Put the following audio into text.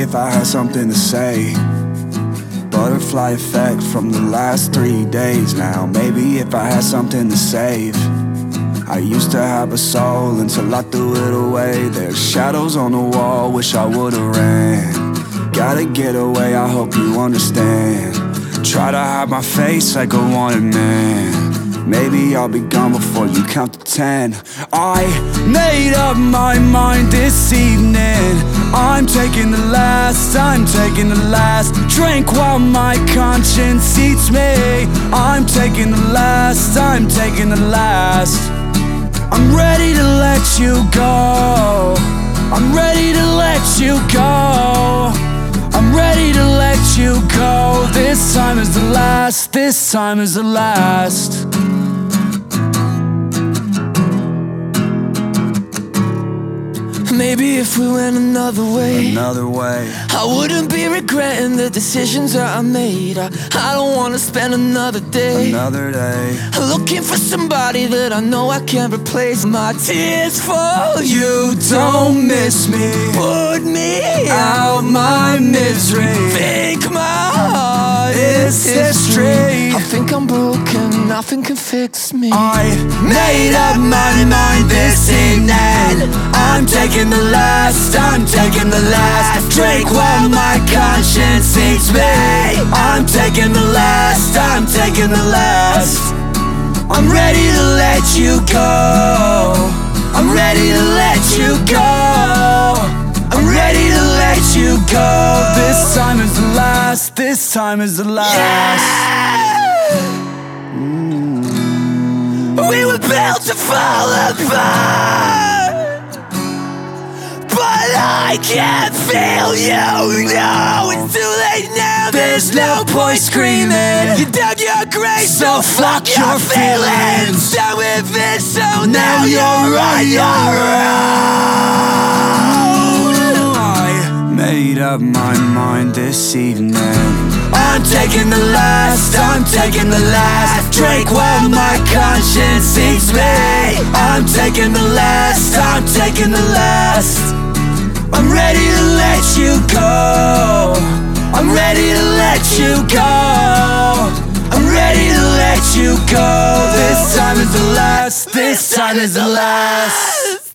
if I had something to say. Butterfly effect from the last 3 days now. Maybe if I had something to save. I used to have a soul until I threw it away. There's shadows on the wall, wish I would've ran. Gotta get away, I hope you understand. Try to hide my face like a wanted man. Maybe I'll be gone before you count to 10. I made up my mind this evening. I'm taking the last, I'm taking the last drink while my conscience eats me. I'm taking the last, I'm taking the last. I'm ready to let you go. I'm ready to let you go. I'm ready to let you go. This time is the last, this time is the last. Maybe if we went another way, I wouldn't be regretting the decisions that I made. I don't wanna spend another day looking for somebody that I know I can't replace. My tears fall, you don't miss me. Put me out my misery. Think my heart is history. I think I'm broken, nothing can fix me. I made up my mind this evening. I'm taking the last, I'm taking the last drink while my conscience eats me. I'm taking the last, I'm taking the last. I'm ready to let you go. I'm ready to let you go. I'm ready to let you go. This time is the last, this time is the last. Yeah! We were built to fall apart, but I can't feel you. No, it's too late now. There's no point screaming. You dug your grave, so fuck your feelings. Done with it, so now you're on your own. I made up my mind this evening. I'm taking the last, I'm taking the last drink while my conscience eats me. I'm taking the last, I'm taking the last. I'm ready to let you go. I'm ready to let you go. I'm ready to let you go. This time is the last, this time is the last.